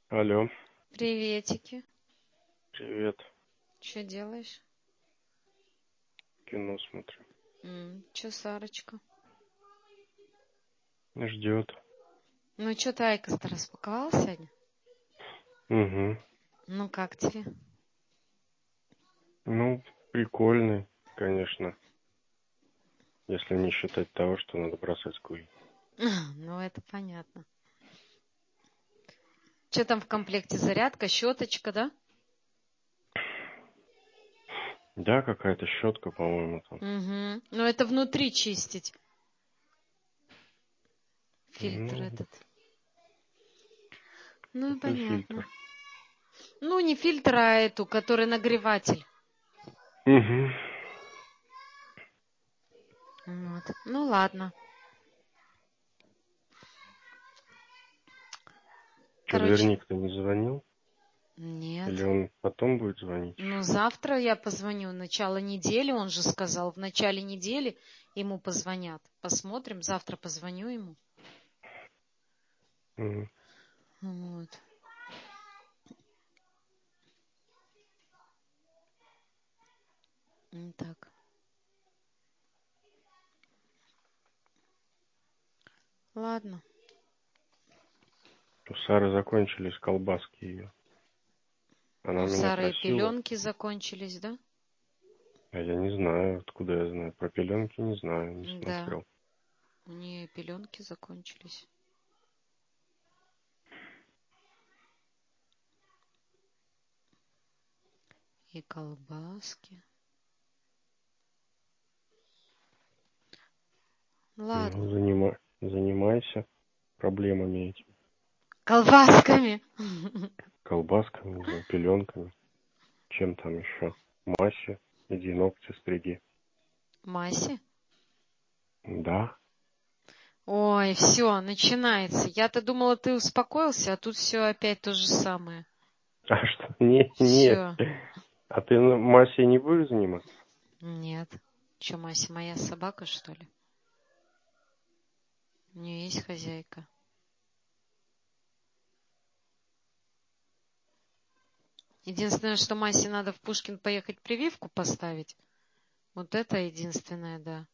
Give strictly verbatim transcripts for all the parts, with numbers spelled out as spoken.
Алло, Приветики. привет. Что делаешь? Кино смотрю. М, Че, Сарочка? Ждет. Ну, что ты Айкос-то распаковал сегодня? Угу. Ну, как тебе? Ну, прикольный, конечно. Если не считать того, что надо бросать курить. Ну, это понятно. Что там в комплекте? Зарядка, щеточка, да? Да, какая-то щетка, по-моему, там. Угу. Ну, это внутри чистить. Фильтр Ну, этот. Ну, и какой понятно. фильтр. Ну, не фильтр, а эту, который нагреватель. Угу. Вот. Ну, ладно. Что, Короче, дверник-то не звонил? Или нет. он потом будет звонить Ну, еще? завтра я позвоню. Начало недели, он же сказал. В начале недели ему позвонят. Посмотрим. Завтра позвоню ему. Угу. Вот. Ну, так. Ладно. У Сары закончились колбаски ее. Она У меня Сары просила. пеленки закончились, да? А я не знаю, откуда я знаю. Про пеленки не знаю, не Да. смотрел. У нее пеленки закончились. И колбаски. Ну, Ладно. занима... занимайся проблемами этими. Колбасками. Колбасками, не знаю, пеленками. Чем там еще? Массе. Иди ногти стриги. Маси? Да. Ой, все, начинается. Я-то думала, ты успокоился, а тут все опять то же самое. А что? Не, не. Все. А ты на массе не будешь заниматься? Нет. Че, Мася моя собака, что ли? У нее есть хозяйка. Единственное, что Масе надо в Пушкин поехать прививку поставить. Вот это единственное, да.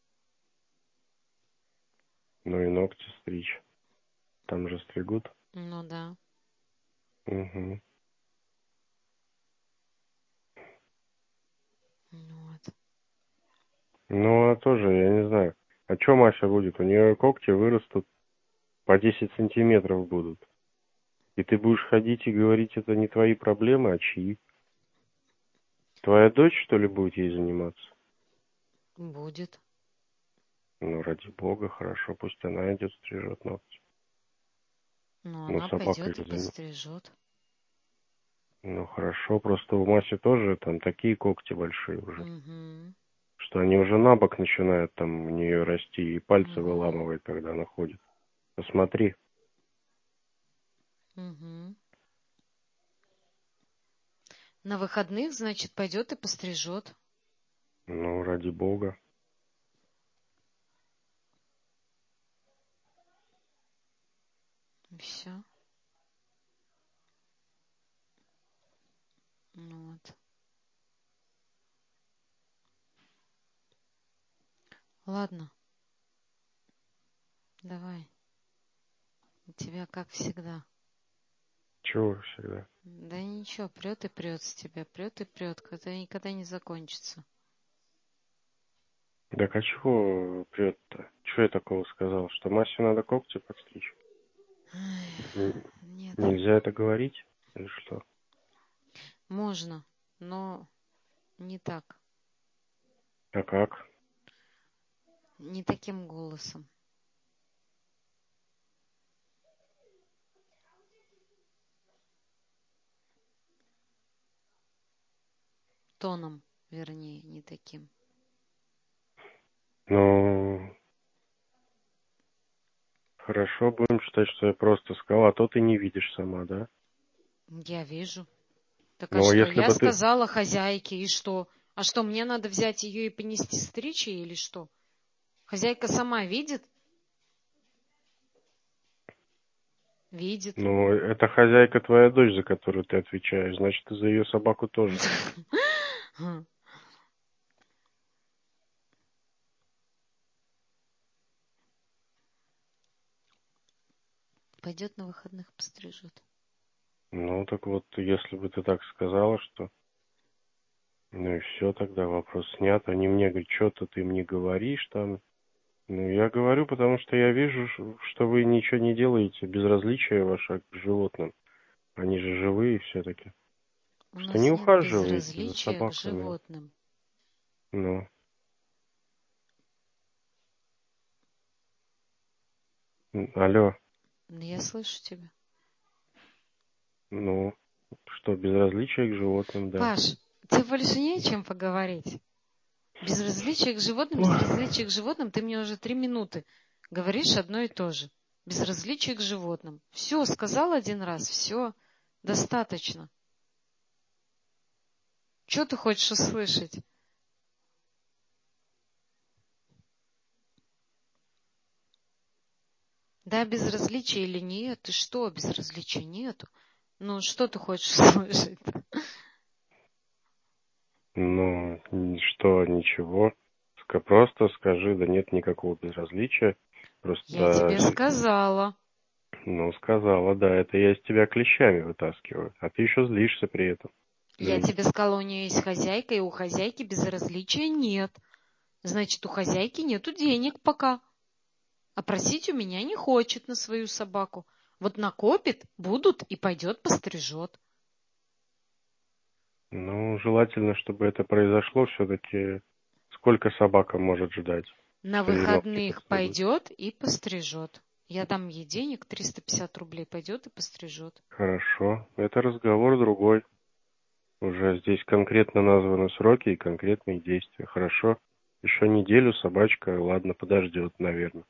Ну и ногти стричь. Там же стригут. Ну да. Угу. Вот. Ну, а тоже, я не знаю. А что Мася будет? У нее когти вырастут по десять сантиметров будут. И ты будешь ходить и говорить, это не твои проблемы, а чьи? Твоя дочь, что ли, будет ей заниматься? Будет. Ну, ради бога, хорошо, пусть она идет, стрижет ногти. Но Ну, она собакой пойдет и же занимается. пострижет. Ну, хорошо, просто у Маси тоже там такие когти большие уже, Угу. что они уже на бок начинают там у нее расти, и пальцы Угу. выламывает, когда она ходит. Посмотри. Угу. На выходных, значит, пойдет и пострижет. Ну, ради бога. И все. Вот. Ладно. Давай. У тебя как всегда. Чего всегда? Да ничего, прет и прет с тебя, прет и прет, когда никогда не закончится. Так а чего прет-то? Чего я такого сказал? Что Масе надо когти подстричь? Ай, Н- нет. Нельзя это говорить? Или что? Можно, но не так. А как? Не таким голосом. Тоном, вернее, не таким. Ну, хорошо, будем считать, что я просто сказал, а то ты не видишь сама, да? Я вижу. Так а Но что? если Я бы ты... сказала хозяйке, и что? А что, мне надо взять ее и понести стричь ей, или что? Хозяйка сама видит? видит. Ну, это хозяйка твоя дочь, за которую ты отвечаешь. Значит, и за ее собаку тоже. Пойдет на выходных пострижет. Ну, так вот, если бы ты так сказала, что... Ну и все, тогда вопрос снят. Они мне говорят, что-то ты мне говоришь там. Ну, я говорю, потому что я вижу, ш- что вы ничего не делаете, безразличие ваше к животным. Они же живые все-таки. У Что не нас нет ухаживаете за безразличия к собаками. животным. Ну, м, алло, Я слышу тебя. ну, что, безразличие к животным, да. Паш, тебе больше не о чем поговорить. Безразличие к животным, Ой. безразличие к животным, ты мне уже три минуты говоришь одно и то же. Безразличие к животным. Все, сказал один раз, все, достаточно. Что ты хочешь услышать? Да, безразличия или нет? Ты что, безразличия нету? Ну, что ты хочешь услышать? Ну, н- что, ничего. Ска- Просто скажи, да нет никакого безразличия. Я Просто, тебе с- сказала. ну, сказала, да, это я из тебя клещами вытаскиваю. А ты еще злишься при этом. Я Блин. тебе сказала, у нее есть хозяйка, и у хозяйки безразличия нет. Значит, у хозяйки нету денег пока. А просить у меня не хочет на свою собаку. Вот накопит, будут и пойдет пострижет. Ну, желательно, чтобы это произошло все-таки. Сколько собака может ждать, На что ей ногти выходных подстригут? пойдет и пострижет. Я дам ей денег, триста пятьдесят рублей, пойдет и пострижет. Хорошо. Это разговор другой. Уже здесь конкретно названы сроки и конкретные действия. Хорошо. Еще неделю собачка, ладно, подождет, наверное.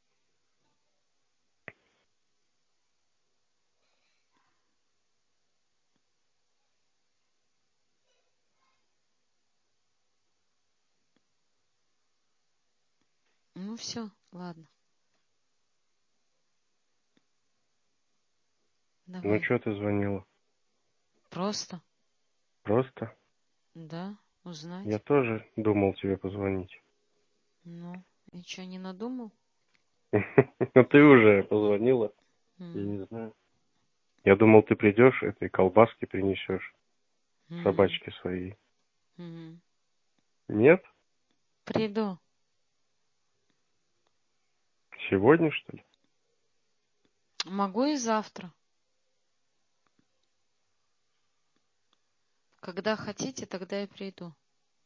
Ну все, ладно. Ну, Давай. что ты звонила? Просто, Просто? да, Я узнать. тоже думал тебе позвонить. Ну, и что, не надумал? Но ты уже позвонила. Я М, не знаю. Я думал, ты придешь, этой колбаски принесешь м, собачке своей. м. Нет? Приду. Сегодня, что ли? Могу и завтра. Когда хотите, тогда и приду.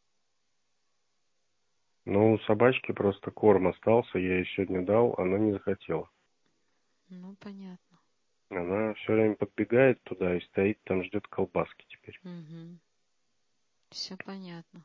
Ну, у собачки просто корм остался, я ей сегодня дал, она не захотела. Ну, понятно. Она все время подбегает туда и стоит там, ждет колбаски теперь. Угу. Все понятно.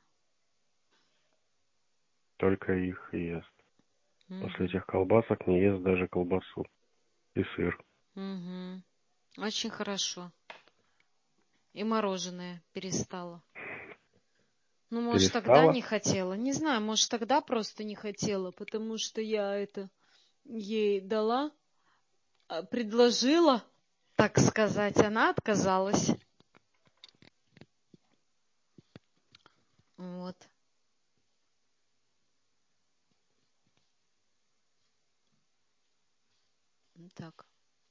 Только их и ест. После Угу. этих колбасок не ест даже колбасу и сыр. Угу. Очень хорошо. И мороженое перестала. Ну, может, тогда Перестала? не хотела. Не знаю, может, тогда просто не хотела, потому что я это ей дала, а, предложила, так сказать, она отказалась. Вот. Так.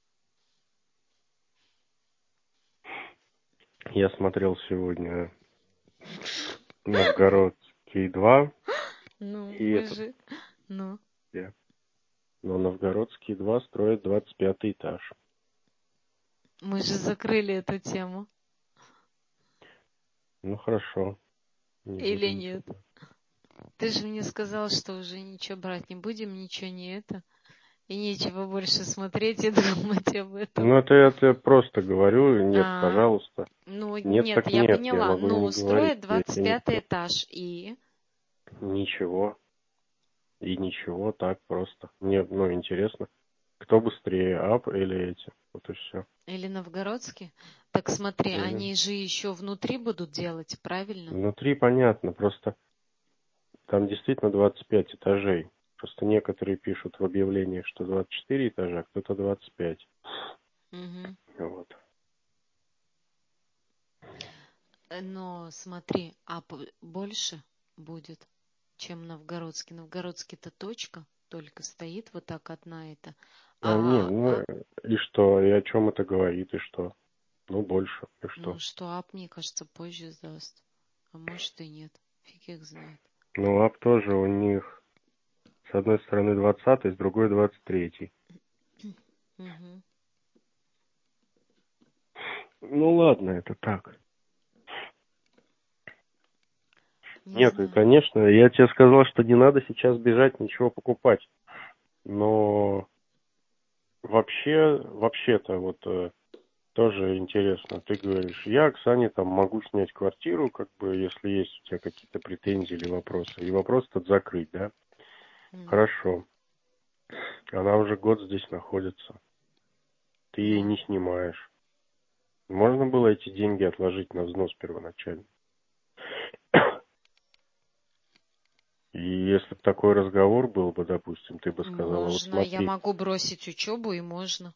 Я смотрел сегодня Новгородский два Ну, и мы этот. же... Ну, я. Но Новгородский два строит двадцать пятый этаж. мы же закрыли эту тему. Ну хорошо, не Или будем нет? обсуждать. Ты же мне сказал, что уже ничего брать не будем, ничего не это. И нечего больше смотреть и думать об этом. Ну это я тебе просто говорю, нет, А, пожалуйста. ну, Нет, нет, так я нет, я поняла. могу и Ну, не говорить. строят Я двадцать тебе не пятый буду. этаж и... Ничего. И ничего, так просто. Мне, ну, интересно, кто быстрее, ап или эти. Вот и все. Или новгородский? Так смотри, Или... они же еще внутри будут делать, правильно? Внутри понятно, просто там действительно двадцать пять этажей. Просто некоторые пишут в объявлениях, что двадцать четыре этажа, а кто-то двадцать пять. Мгм. Вот. Но смотри, а п- больше будет, чем новгородский. Новгородский-то точка только стоит вот так одна это. А, не, А, ну а э, и что, и о чем это говорит, и что? Ну, больше, и ну что? что, ап, мне кажется, позже сдаст. А может и нет. Фиг их знает. Ну, ап тоже у них с одной стороны двадцатый, с другой двадцать третий. Мгм. Ну, ладно, это так. Не Нет, и, знаю. конечно, я тебе сказал, что не надо сейчас бежать ничего покупать. Но вообще, вообще-то, вот э, тоже интересно. Ты говоришь, я Оксане там могу снять квартиру, как бы, если есть у тебя какие-то претензии или вопросы. И вопрос этот закрыть, да? М. Хорошо. Она уже год здесь находится. Ты ей Да. не снимаешь. Можно было эти деньги отложить на взнос первоначально. И если бы такой разговор был бы, допустим, ты бы сказала, вот Можно. Я смотри, могу бросить учебу, и можно.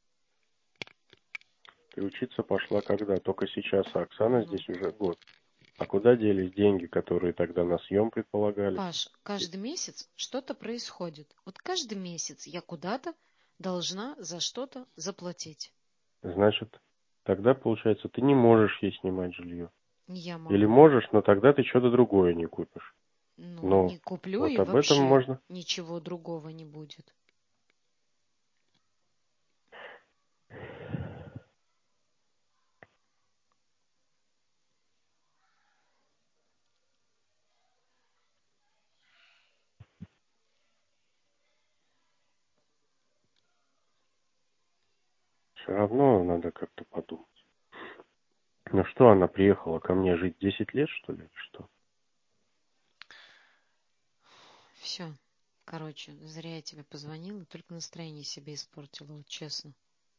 ты учиться пошла когда? Только сейчас, а Оксана Ну, здесь уже год. А куда делись деньги, которые тогда на съем предполагались? Паш, каждый месяц что-то происходит. Вот каждый месяц я куда-то должна за что-то заплатить. Значит, тогда, получается, ты не можешь ей снимать жилье. Я Или могу. можешь, но тогда ты что-то другое не купишь. Ну, Ну, не куплю, вот и об этом вообще можно. ничего другого не будет. Все равно надо как-то подумать. Ну что, она приехала ко мне жить десять лет, что ли? или Что? Все. Короче, зря я тебе позвонила, только настроение себе испортила, вот честно.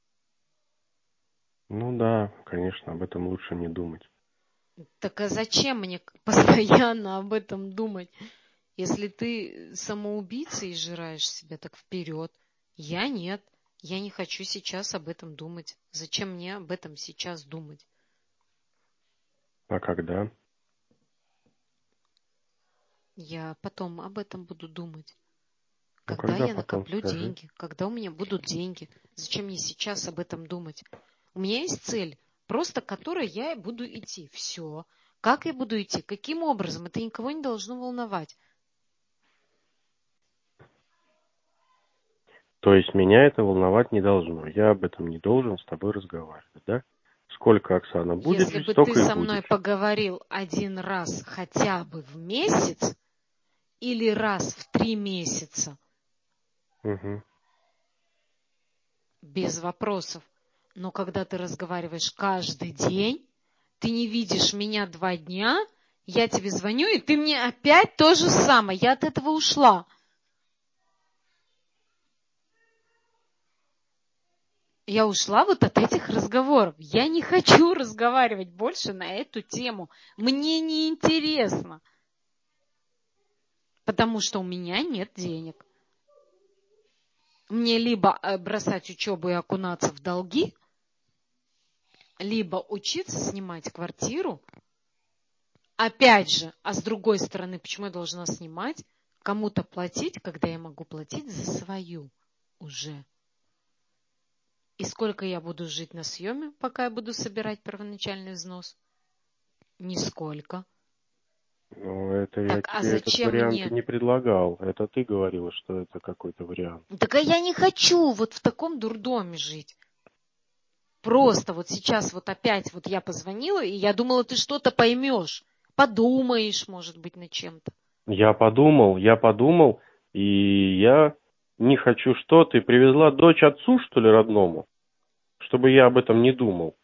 Ну да, конечно, об этом лучше не думать. Так а зачем мне постоянно об этом думать? Если ты самоубийца и жираешь себя, так вперед. Я нет. Я не хочу сейчас об этом думать. Зачем мне об этом сейчас думать? А когда? Я потом об этом буду думать. Ну Когда когда я потом, накоплю скажи. деньги, когда у меня будут деньги. Зачем мне сейчас об этом думать? У меня есть цель, просто к которой я и буду идти. Все. Как я буду идти? Каким образом? Это никого не должно волновать. То есть меня это волновать не должно. Я об этом не должен с тобой разговаривать, да? Сколько Оксана будет Если жить, бы ты столько и со будет мной жить. поговорил один раз хотя бы в месяц или раз в три месяца, Угу. без вопросов. Но когда ты разговариваешь каждый день, ты не видишь меня два дня, я тебе звоню, и ты мне опять то же самое. Я от этого ушла. Я ушла вот от этих разговоров. Я не хочу разговаривать больше на эту тему. Мне не интересно. Потому что у меня нет денег. Мне либо э, бросать учебу и окунаться в долги, либо учиться снимать квартиру. Опять же, а с другой стороны, почему я должна снимать, кому-то платить, когда я могу платить за свою уже? И сколько я буду жить на съеме, пока я буду собирать первоначальный взнос? Нисколько. Ну, это я Так, а тебе этот зачем вариант и мне? не предлагал. Это ты говорила, что это какой-то вариант. Так а я не хочу вот в таком дурдоме жить. Просто вот сейчас вот опять вот я позвонила, и я думала, ты что-то поймешь. Подумаешь, может быть, над чем-то. Я подумал, я подумал, и я не хочу что. Ты привезла дочь отцу, что ли, родному? Чтобы я об этом не думал.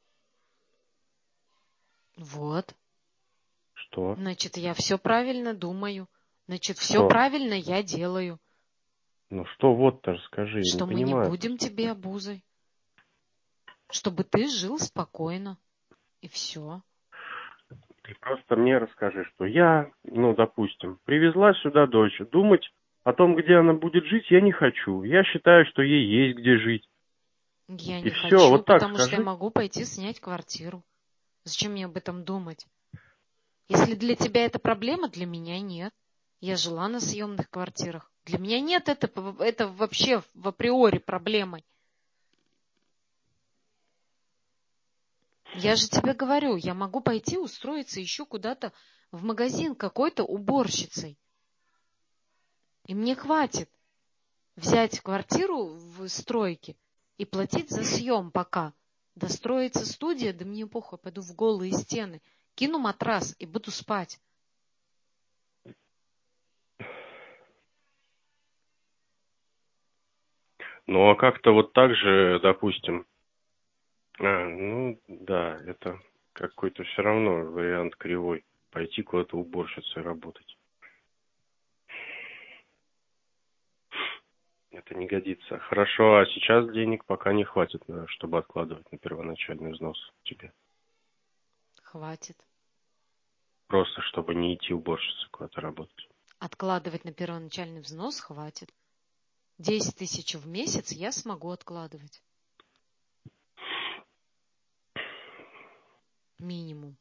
Вот. Что? Значит, я все правильно думаю. Значит, все Что? правильно я делаю. Ну что вот-то расскажи, я не Что мы не понимаю будем просто. тебе обузой. Чтобы ты жил спокойно. И все. Ты просто мне расскажи, что я, ну, допустим, привезла сюда дочь. Думать о том, где она будет жить, я не хочу. Я считаю, что ей есть где жить. Я И не все, хочу, вот так потому что я скажи. могу пойти снять квартиру. Зачем мне об этом думать? Если для тебя это проблема, для меня нет. Я жила на съемных квартирах. Для меня нет это, это вообще в априори проблемой. Я же тебе говорю, я могу пойти устроиться еще куда-то в магазин какой-то уборщицей. И мне хватит взять квартиру в стройке и платить за съем пока. Достроится студия, да мне похуй, пойду в голые стены, кину матрас и буду спать. Ну, а как-то вот так же, допустим, а, ну, да, это какой-то все равно вариант кривой. Пойти куда-то уборщицей работать. Это не годится. Хорошо, а сейчас денег пока не хватит, чтобы откладывать на первоначальный взнос тебе. Хватит. Просто, чтобы не идти уборщицей куда-то работать. Откладывать на первоначальный взнос хватит. Десять тысяч в месяц я смогу откладывать. Минимум.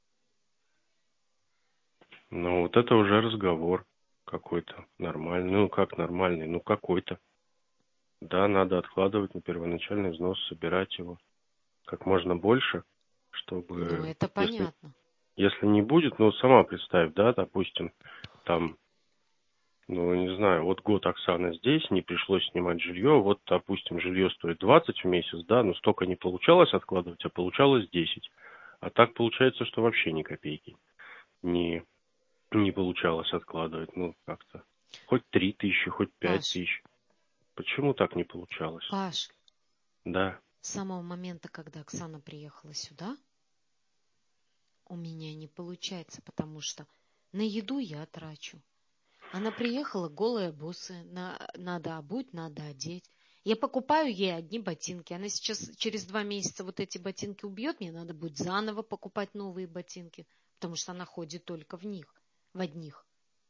Ну, вот это уже разговор какой-то нормальный. Ну, как нормальный? Ну, какой-то. Да, надо откладывать на первоначальный взнос, собирать его как можно больше, чтобы... Ну, это понятно. Если, если не будет, ну, сама представь, да, допустим, там, ну, не знаю, вот год Оксана здесь, не пришлось снимать жилье, вот, допустим, жилье стоит двадцать в месяц, да, но столько не получалось откладывать, а получалось десять. А так получается, что вообще ни копейки не, не получалось откладывать, ну, как-то. Хоть три тысячи, хоть пять Паш, тысяч. Почему так не получалось? Паш, Да. с самого момента, когда Оксана приехала сюда, у меня не получается, потому что на еду я трачу. Она приехала голая, босая, на, надо обуть, надо одеть. Я покупаю ей одни ботинки. Она сейчас через два месяца вот эти ботинки убьет, мне надо будет заново покупать новые ботинки, потому что она ходит только в них, в одних.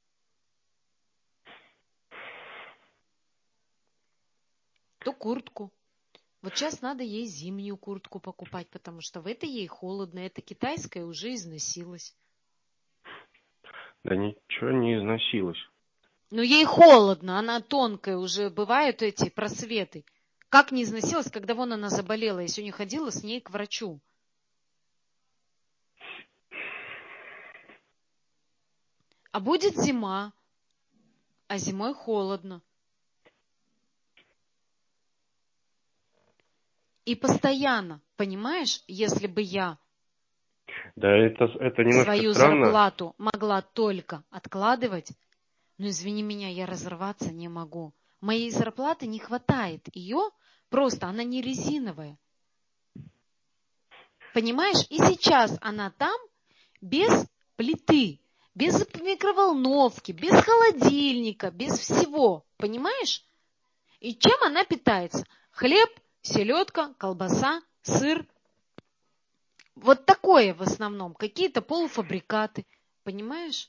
То куртку. Вот сейчас надо ей зимнюю куртку покупать, потому что в этой ей холодно. Эта китайская уже износилась. Да ничего не износилось. Но ей холодно, она тонкая, уже бывают эти просветы. Как не износилась, когда вон она заболела, я сегодня ходила с ней к врачу. А будет зима, а зимой холодно. И постоянно, понимаешь, если бы я Да, это, это немножко свою странно. зарплату могла только откладывать, ну извини меня, я разорваться не могу. Моей зарплаты не хватает. Ее просто, она не резиновая. Понимаешь? И сейчас она там без плиты, без микроволновки, без холодильника, без всего. Понимаешь? И чем она питается? Хлеб, селедка, колбаса, сыр. Вот такое в основном. Какие-то полуфабрикаты. Понимаешь?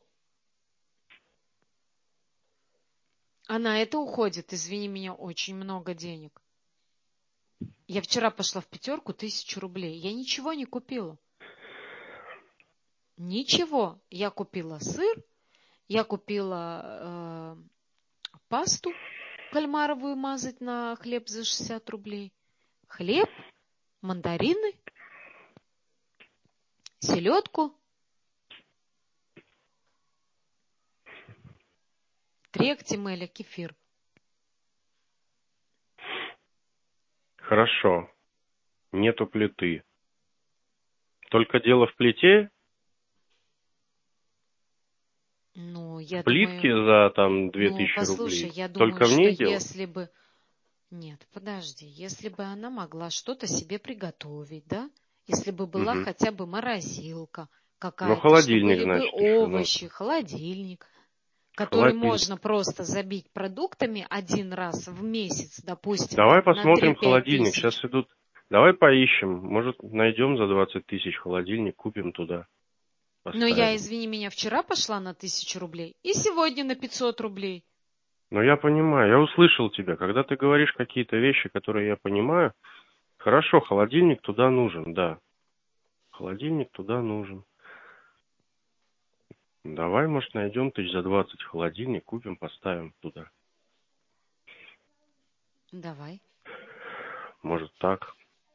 А на это уходит, извини меня, очень много денег. Я вчера пошла в пятерку, тысячу рублей. Я ничего не купила. Ничего. Я купила сыр, я купила э, пасту кальмаровую мазать на хлеб за шестьдесят рублей. Хлеб, мандарины, селедку, три актимеля, кефир. Хорошо. Нету плиты. Только дело в плите? Ну, я Плитки думаю... за там две Ну, тысячи послушай, рублей. я думаю, Только в что ней дело? если бы... Нет, подожди. Если бы она могла что-то себе приготовить, да? Если бы была Угу. хотя бы морозилка Ну, какая-то, что холодильник, были бы значит, еще. Ну, овощи, холодильник, который холодильник. можно просто забить продуктами один раз в месяц, допустим, Давай там на посмотрим три-пять холодильник. Сейчас тысяч. идут. Давай поищем. Может, найдем за двадцать тысяч холодильник, купим туда. Но я, Поставим. извини меня, вчера пошла на тысячу рублей и сегодня на пятьсот рублей. Но я понимаю, я услышал тебя. Когда ты говоришь какие-то вещи, которые я понимаю, хорошо, холодильник туда нужен, да. Холодильник туда нужен. Давай, может, найдем тысяч за двадцать холодильник, купим, поставим туда. Давай. Может, так.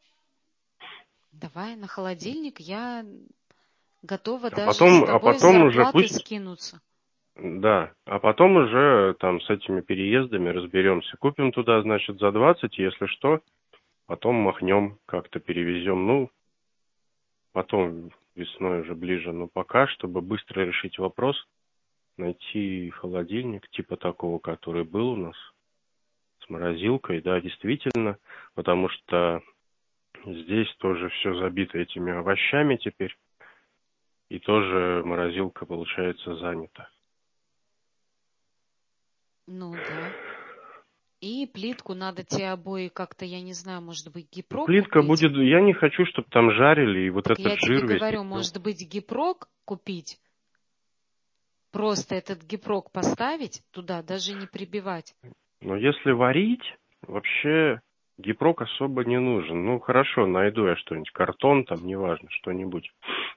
Давай на холодильник. Я готова А даже с потом, а тобой с потом уже зарплаты пусть... скинуться. Да, а потом уже там с этими переездами разберемся. Купим туда, значит, за двадцать, если что, потом махнем, как-то перевезем. Ну, потом весной уже ближе. Но пока, чтобы быстро решить вопрос, найти холодильник типа такого, который был у нас, с морозилкой, да, действительно, потому что здесь тоже все забито этими овощами теперь, и тоже морозилка, получается, занята. Ну да. И плитку надо те обои как-то, я не знаю, может быть, гипрок Плитка купить. будет, я не хочу, чтобы там жарили, и вот Так этот я тебе жир весь. говорю, Ну, может быть, гипрок купить, просто этот гипрок поставить туда, даже не прибивать. но если варить, вообще гипрок особо не нужен. Ну, хорошо, найду я что-нибудь, картон там, неважно, что-нибудь.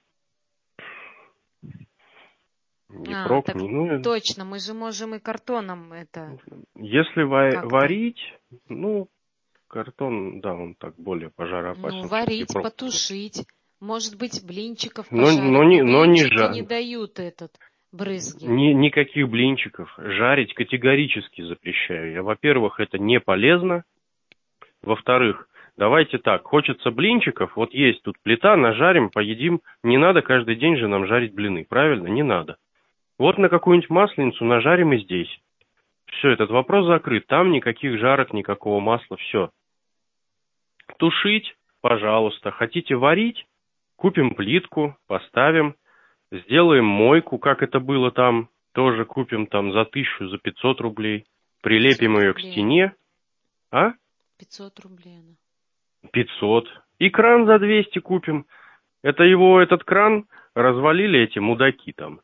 А, Гипрок так не нужен. точно, мы же можем и картоном это Если ва- как-то. варить, ну, картон, да, он так более Ну, пожароопасен, чем варить, гипрок. потушить. Может быть, блинчиков Но, но, пожарить. не, Но но не блинчики не жар. дают этот брызги. Ни, никаких блинчиков. Жарить категорически запрещаю. Я, во-первых, это не полезно. Во-вторых, давайте так, хочется блинчиков, вот есть тут плита, нажарим, поедим. Не надо каждый день же нам жарить блины, правильно? Не надо. Вот на какую-нибудь масленицу нажарим и здесь. Все, этот вопрос закрыт. Там никаких жарок, никакого масла, все. Тушить, пожалуйста. Хотите варить? Купим плитку, поставим. Сделаем мойку, как это было там. Тоже купим там за тысячу, за пятьсот рублей. Прилепим пятьсот ее к рублей она. стене. А? пятьсот рублей она. пятьсот. И кран за двести купим. Это его, этот кран развалили эти мудаки там.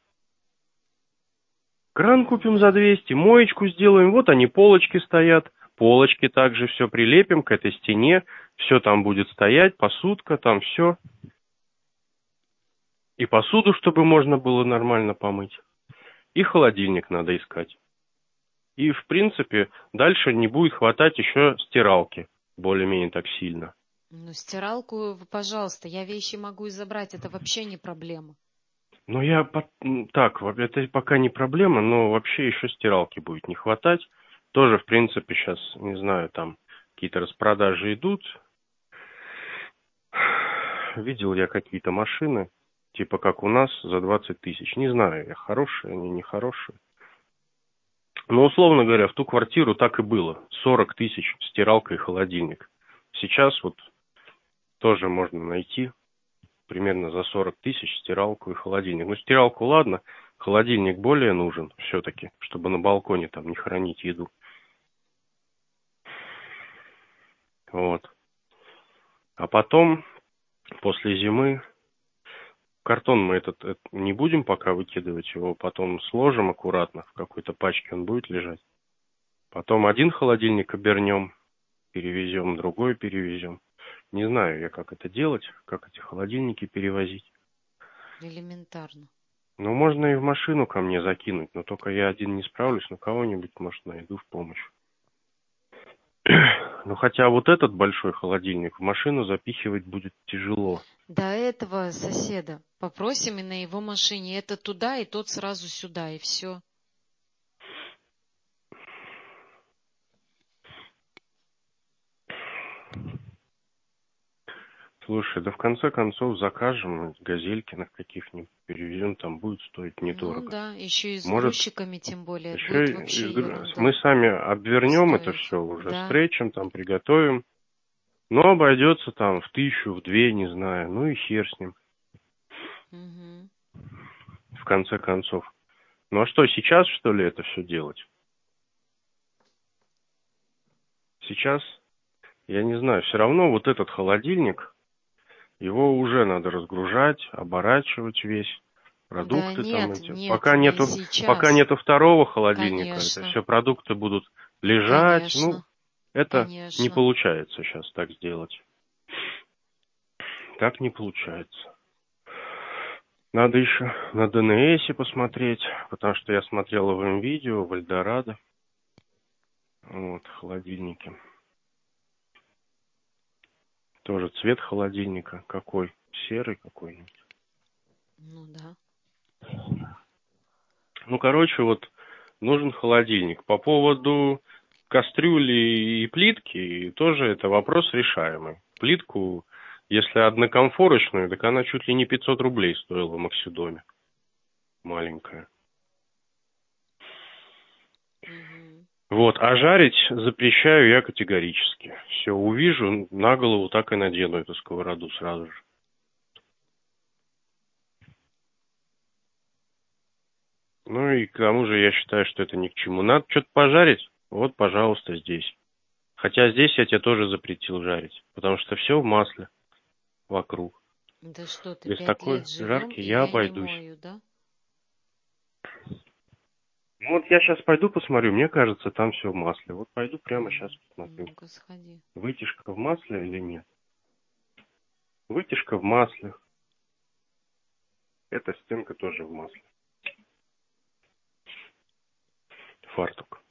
Кран Ну купим за да. двести, моечку сделаем. Вот они, полочки стоят. Полочки также все прилепим к этой стене. Все там будет стоять, посудка там, все. И посуду, чтобы можно было нормально помыть. И холодильник надо искать. И, в принципе, дальше не будет хватать еще стиралки. Более-менее так сильно. Ну, стиралку, пожалуйста, я вещи могу и забрать, это вообще не проблема. Но я... по- м, Так, во- это пока не проблема, но вообще еще стиралки будет не хватать. Тоже, в принципе, сейчас, не знаю, там какие-то распродажи идут. Видел я какие-то машины, типа как у нас, за двадцать тысяч. Не знаю, я хорошие они, нехорошие. Но, условно говоря, в ту квартиру так и было. сорок тысяч стиралка и холодильник. Сейчас вот тоже можно найти примерно за сорок тысяч стиралку и холодильник. Ну, стиралку ладно, холодильник более нужен все-таки, чтобы на балконе там не хранить еду. Вот. А потом, после зимы, картон мы этот, этот не будем пока выкидывать, его потом сложим аккуратно, в какой-то пачке он будет лежать. Потом один холодильник обернем, перевезем, другой перевезем. Не знаю я, как это делать, как эти холодильники перевозить. Элементарно. Ну, можно и в машину ко мне закинуть, но только я один не справлюсь, но кого-нибудь, может, найду в помощь. Ну, хотя вот этот большой холодильник в машину запихивать будет тяжело. До этого соседа попросим и на его машине. Это туда, и тот сразу сюда, и все. Слушай, да в конце концов закажем газелькиных каких-нибудь, перевезем, там будет стоить Ну недорого. да, еще и с Может, грузчиками тем более. еще Будет и вообще из гру- мы ерунда сами обвернем это стоить. все, уже Да. встречем, там приготовим. Но обойдется там в тысячу, в две, не знаю. Ну и хер с ним, Угу. в конце концов. Ну а что, сейчас, что ли, это все делать? Сейчас, я не знаю, все равно вот этот холодильник, его уже надо разгружать, оборачивать весь. Да продукты там нет, эти. нет, Пока не нету, пока сейчас. нету второго холодильника, это Конечно, все продукты будут лежать. Ну, конечно, это не конечно. получается сейчас так сделать. Так не получается. Надо еще на ДНСе посмотреть, потому что я смотрел в МВидео, в Эльдорадо. Вот, холодильники. Тоже цвет холодильника какой? Серый какой-нибудь. Ну да. Ну, короче, вот нужен холодильник. По поводу кастрюли и плитки, тоже это вопрос решаемый. Плитку, если однокомфорочную, так она чуть ли не пятьсот рублей стоила в Максидоме. Маленькая. Угу. Вот, а жарить запрещаю я категорически. Все, увижу, на голову так и надену эту сковороду сразу же. Ну и к тому же я считаю, что это ни к чему. Надо что-то пожарить? Вот, пожалуйста, здесь. Хотя здесь я тебе тоже запретил жарить, потому что все в масле вокруг. Да что ты, Без пять такой лет живем, жарки и я я не обойдусь. мою, да? Ну вот я сейчас пойду посмотрю, мне кажется, там все в масле. Вот пойду прямо сейчас М, посмотрю. Ну-ка сходи. Вытяжка в масле или нет? Вытяжка в масле. Эта стенка тоже в масле. Фартук.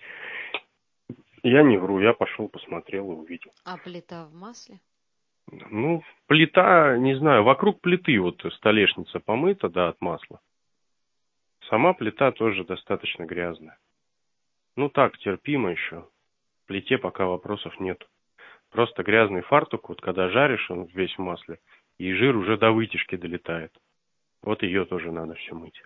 Я не вру, я пошел, посмотрел и увидел. А плита в масле? Ну, плита, не знаю, вокруг плиты вот столешница помыта, да, от масла. Сама плита тоже достаточно грязная. Ну так, терпимо еще. В плите пока вопросов нет. Просто грязный фартук, вот когда жаришь, он весь в масле, и жир уже до вытяжки долетает. Вот ее тоже надо все мыть.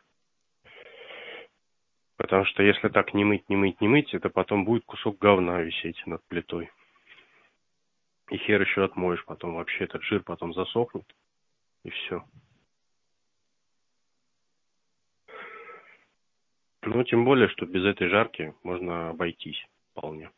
Потому что если так не мыть, не мыть, не мыть, это потом будет кусок говна висеть над плитой. И хер еще отмоешь потом. Вообще этот жир потом засохнет. И все. Ну, тем более, что без этой жарки можно обойтись вполне.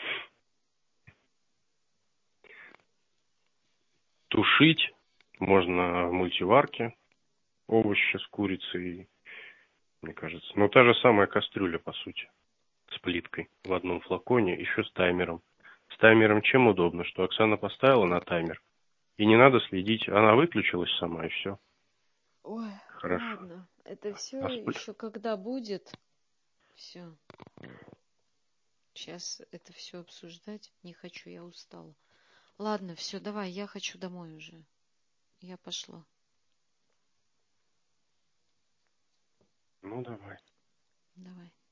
Тушить можно в мультиварке овощи с курицей, мне кажется. Но та же самая кастрюля, по сути, с плиткой в одном флаконе, еще с таймером. С таймером чем удобно, что Оксана поставила на таймер, и не надо следить, она выключилась сама, и все. Ой, Хорошо. ладно. Это все А с пл- еще когда будет? Все. Сейчас это все обсуждать не хочу, я устала. Ладно, все, давай, я хочу домой уже. Я пошла. Ну, давай. Давай.